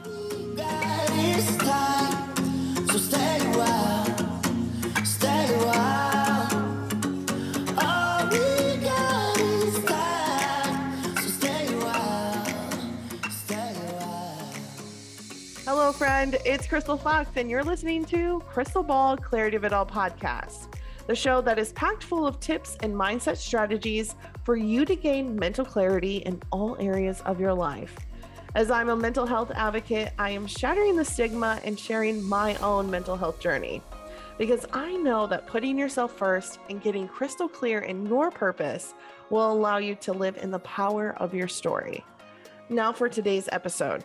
It's time, so stay a while, stay a while. All we got is time, so stay a while, stay a while. Hello, friend. It's Crystal Fox, and you're listening to Crystal Ball Clarity of It All podcast, the show that is packed full of tips and mindset strategies for you to gain mental clarity in all areas of your life. As I'm a mental health advocate, I am shattering the stigma and sharing my own mental health journey, because I know that putting yourself first and getting crystal clear in your purpose will allow you to live in the power of your story. Now for today's episode.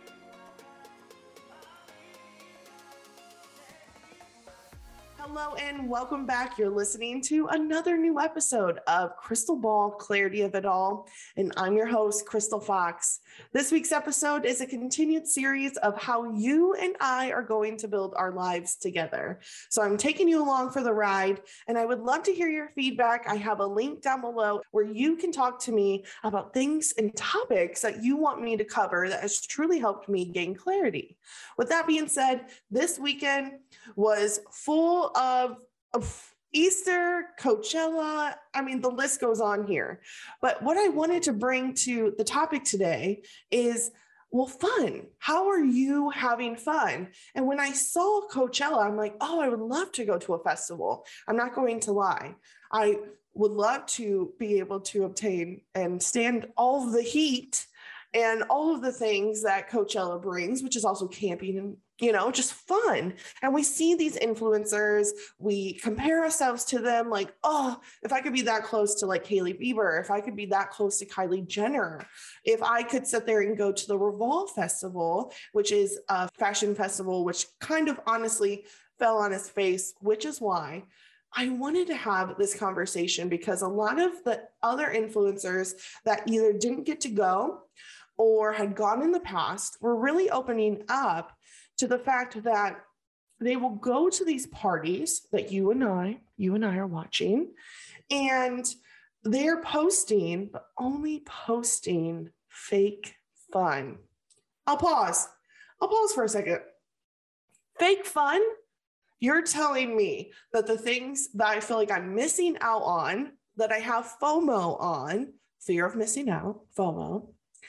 Hello and welcome back. You're listening to another new episode of Crystal Ball Clarity of It All, and I'm your host, Crystal Fox. This week's episode is a continued series of how you and I are going to build our lives together. So I'm taking you along for the ride, and I would love to hear your feedback. I have a link down below where you can talk to me about things and topics that you want me to cover that has truly helped me gain clarity. With that being said, this weekend was full of Easter, Coachella. I mean, the list goes on here. But what I wanted to bring to the topic today is, well, fun. How are you having fun? And when I saw Coachella, I'm like, oh, I would love to go to a festival. I'm not going to lie. I would love to be able to obtain and stand all of the heat and all of the things that Coachella brings, which is also camping and, just fun. And we see these influencers, we compare ourselves to them like, oh, if I could be that close to like Hailey Bieber, if I could be that close to Kylie Jenner, if I could sit there and go to the Revolve Festival, which is a fashion festival, which kind of honestly fell on its face, which is why I wanted to have this conversation, because a lot of the other influencers that either didn't get to go or had gone in the past were really opening up to the fact that they will go to these parties that you and I are watching, and they're posting, but only posting fake fun. I'll pause for a second. Fake fun? You're telling me that the things that I feel like I'm missing out on, that I have FOMO on, fear of missing out, FOMO,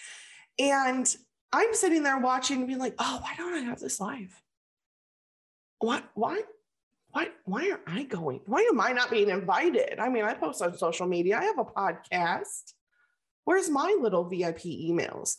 and I'm sitting there watching and being like, oh, why don't I have this live? Why aren't I going? Why am I not being invited? I mean, I post on social media. I have a podcast. Where's my little VIP emails?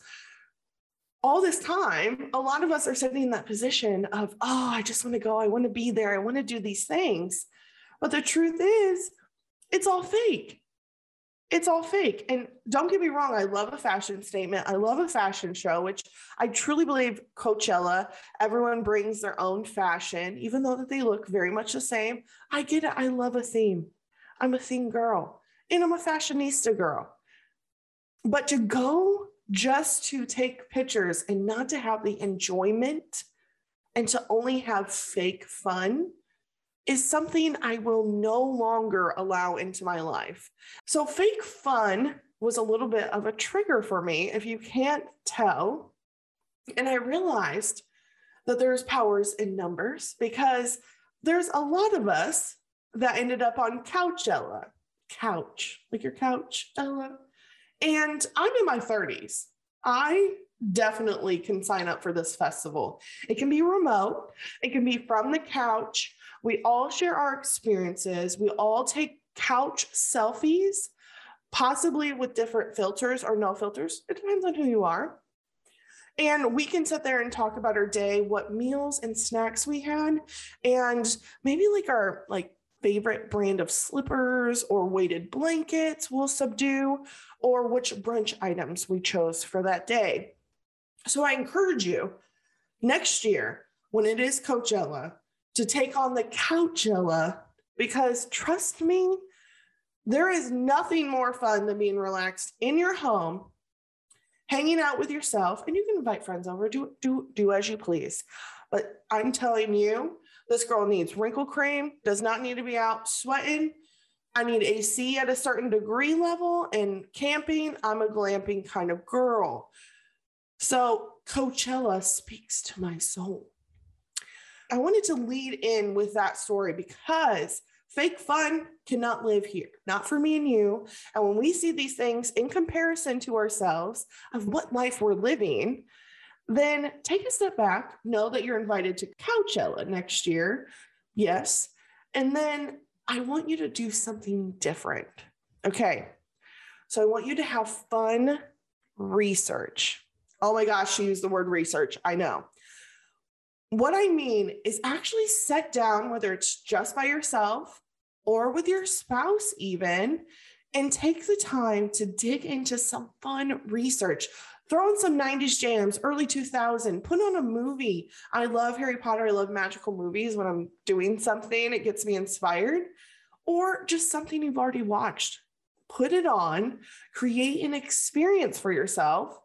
All this time, a lot of us are sitting in that position of, oh, I just want to go. I want to be there. I want to do these things. But the truth is, it's all fake. It's all fake. And don't get me wrong, I love a fashion statement. I love a fashion show, which I truly believe Coachella, everyone brings their own fashion, even though that they look very much the same. I get it. I love a theme. I'm a theme girl, and I'm a fashionista girl. But to go just to take pictures and not to have the enjoyment and to only have fake fun is something I will no longer allow into my life. So fake fun was a little bit of a trigger for me, if you can't tell. And I realized that there's powers in numbers, because there's a lot of us that ended up on Couchella. Couch, like your couch, Ella. And I'm in my 30s. I definitely can sign up for this festival. It can be remote. It can be from the couch. We all share our experiences. We all take couch selfies, possibly with different filters or no filters. It depends on who you are. And we can sit there and talk about our day, what meals and snacks we had, and maybe like our favorite brand of slippers or weighted blankets we'll subdue, or which brunch items we chose for that day. So I encourage you next year, when it is Coachella, to take on the Couchella, because trust me, there is nothing more fun than being relaxed in your home, hanging out with yourself, and you can invite friends over, do as you please. But I'm telling you, this girl needs wrinkle cream, does not need to be out sweating. I need AC at a certain degree level, and camping, I'm a glamping kind of girl. So Coachella speaks to my soul. I wanted to lead in with that story because fake fun cannot live here, not for me and you. And when we see these things in comparison to ourselves of what life we're living, then take a step back, know that you're invited to Coachella next year. Yes. And then I want you to do something different. Okay. So I want you to have fun research. Oh my gosh, she used the word research. I know. What I mean is actually sit down, whether it's just by yourself or with your spouse even, and take the time to dig into some fun research. Throw in some 90s jams, early 2000, put on a movie. I love Harry Potter. I love magical movies. When I'm doing something, it gets me inspired. Or just something you've already watched. Put it on, create an experience for yourself,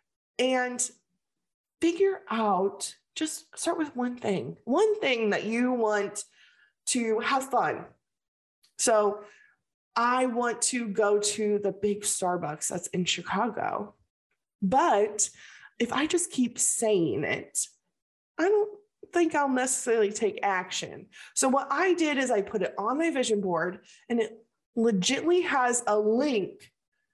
and figure out, just start with one thing that you want to have fun. So I want to go to the big Starbucks that's in Chicago. But if I just keep saying it, I don't think I'll necessarily take action. So what I did is I put it on my vision board, and it legitimately has a link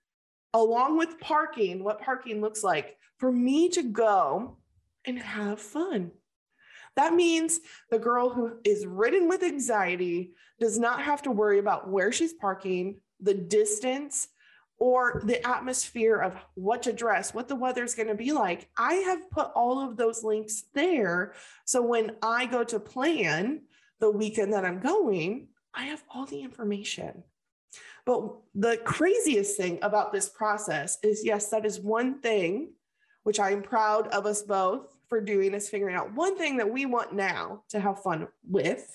along with parking, what parking looks like for me to go and have fun. That means the girl who is ridden with anxiety does not have to worry about where she's parking, the distance, or the atmosphere of what to dress, what the weather's going to be like. I have put all of those links there. So when I go to plan the weekend that I'm going, I have all the information. But the craziest thing about this process is, yes, that is one thing, which I am proud of us both for doing, is figuring out one thing that we want now to have fun with.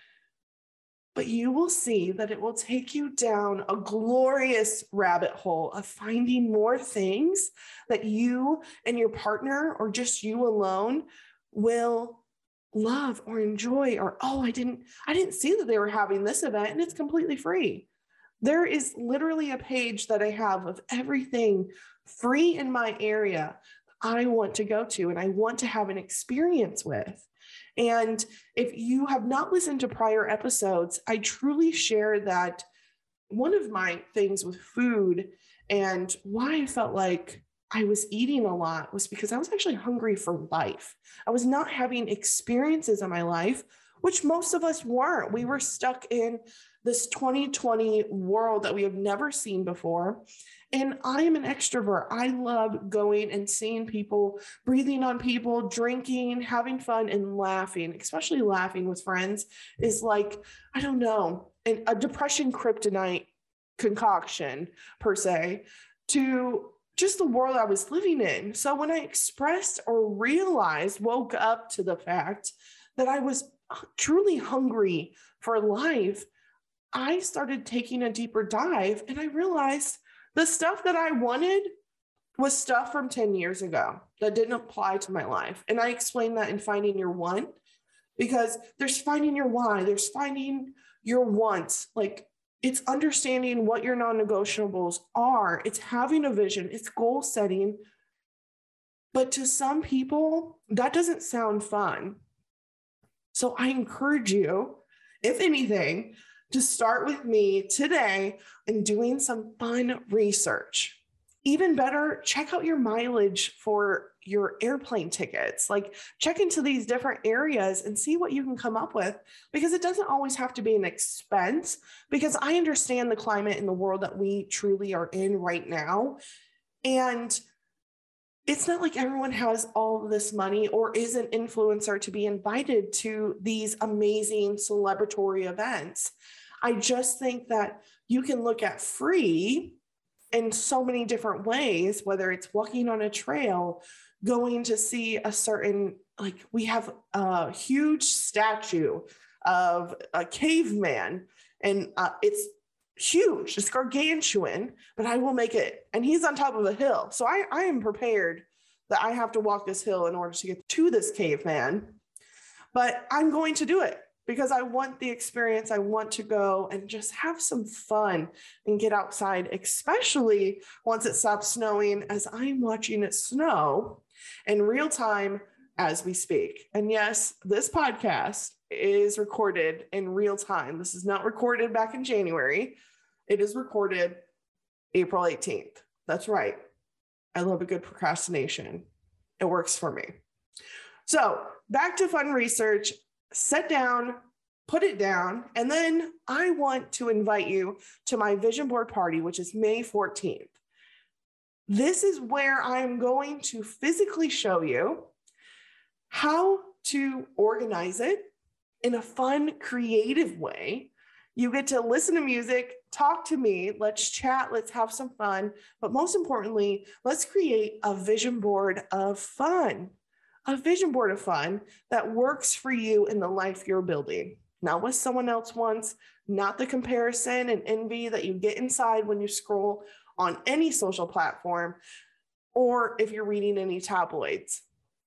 But you will see that it will take you down a glorious rabbit hole of finding more things that you and your partner, or just you alone, will love or enjoy. Or, oh, I didn't see that they were having this event, and it's completely free. There is literally a page that I have of everything free in my area I want to go to and I want to have an experience with. And if you have not listened to prior episodes, I truly share that one of my things with food and why I felt like I was eating a lot was because I was actually hungry for life. I was not having experiences in my life, which most of us weren't. We were stuck in this 2020 world that we have never seen before. And I am an extrovert. I love going and seeing people, breathing on people, drinking, having fun, and laughing, especially laughing with friends is like, I don't know, a depression kryptonite concoction per se to just the world I was living in. So when I expressed or woke up to the fact that I was truly hungry for life, I started taking a deeper dive, and I realized the stuff that I wanted was stuff from 10 years ago that didn't apply to my life. And I explained that in Finding Your Want, because there's finding your why, there's finding your wants. Like, it's understanding what your non-negotiables are. It's having a vision, it's goal setting. But to some people, that doesn't sound fun. So I encourage you, if anything, to start with me today and doing some fun research. Even better, check out your mileage for your airplane tickets. Like, check into these different areas and see what you can come up with, because it doesn't always have to be an expense, because I understand the climate in the world that we truly are in right now. And it's not like everyone has all of this money or is an influencer to be invited to these amazing celebratory events. I just think that you can look at free in so many different ways, whether it's walking on a trail, going to see a certain, like, we have a huge statue of a caveman, and it's huge, it's gargantuan, but I will make it. And he's on top of a hill. So I am prepared that I have to walk this hill in order to get to this caveman, but I'm going to do it because I want the experience. I want to go and just have some fun and get outside, especially once it stops snowing, as I'm watching it snow in real time as we speak. And yes, this podcast is recorded in real time. This is not recorded back in January. It is recorded April 18th. That's right. I love a good procrastination. It works for me. So back to fun research, sit down, put it down, and then I want to invite you to my vision board party, which is May 14th. This is where I'm going to physically show you how to organize it in a fun, creative way. You get to listen to music, talk to me, let's chat, let's have some fun. But most importantly, let's create a vision board of fun. A vision board of fun that works for you in the life you're building. Not what someone else wants, not the comparison and envy that you get inside when you scroll on any social platform, or if you're reading any tabloids.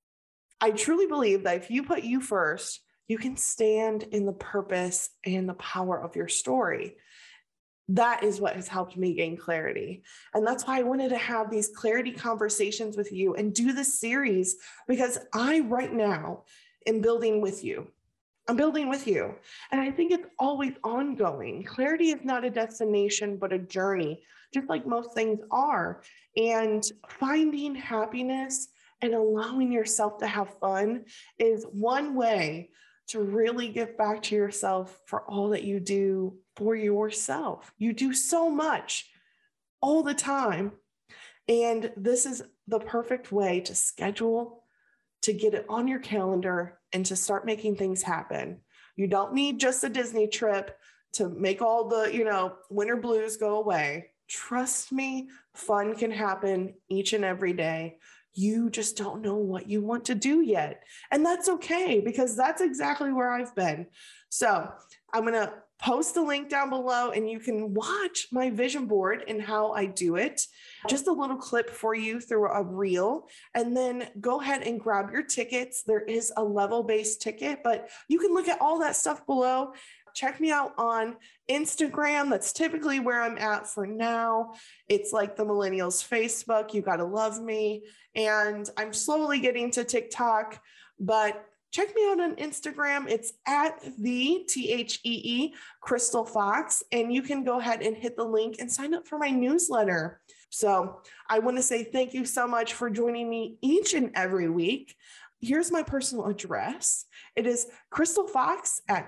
I truly believe that if you put you first, you can stand in the purpose and the power of your story. That is what has helped me gain clarity. And that's why I wanted to have these clarity conversations with you and do this series, because I right now am building with you. I'm building with you. And I think it's always ongoing. Clarity is not a destination, but a journey, just like most things are. And finding happiness and allowing yourself to have fun is one way to really give back to yourself for all that you do for yourself. You do so much all the time. And this is the perfect way to schedule, to get it on your calendar, and to start making things happen. You don't need just a Disney trip to make all the, winter blues go away. Trust me, fun can happen each and every day. You just don't know what you want to do yet. And that's okay, because that's exactly where I've been. So I'm going to post the link down below and you can watch my vision board and how I do it. Just a little clip for you through a reel, and then go ahead and grab your tickets. There is a level-based ticket, but you can look at all that stuff below. Check me out on Instagram. That's typically where I'm at for now. It's like the millennials Facebook. You got to love me. And I'm slowly getting to TikTok, but check me out on Instagram. It's at the THEE Crystal Fox. And you can go ahead and hit the link and sign up for my newsletter. So I want to say thank you so much for joining me each and every week. Here's my personal address. It is Crystal Fox at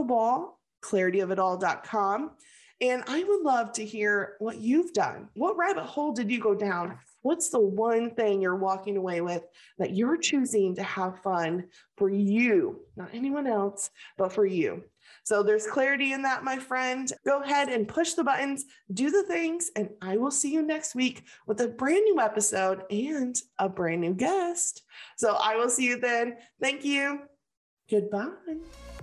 crystalballclarityofitall.com. And I would love to hear what you've done. What rabbit hole did you go down? What's the one thing you're walking away with that you're choosing to have fun for you, not anyone else, but for you? So there's clarity in that, my friend. Go ahead and push the buttons, do the things, and I will see you next week with a brand new episode and a brand new guest. So I will see you then. Thank you. Goodbye.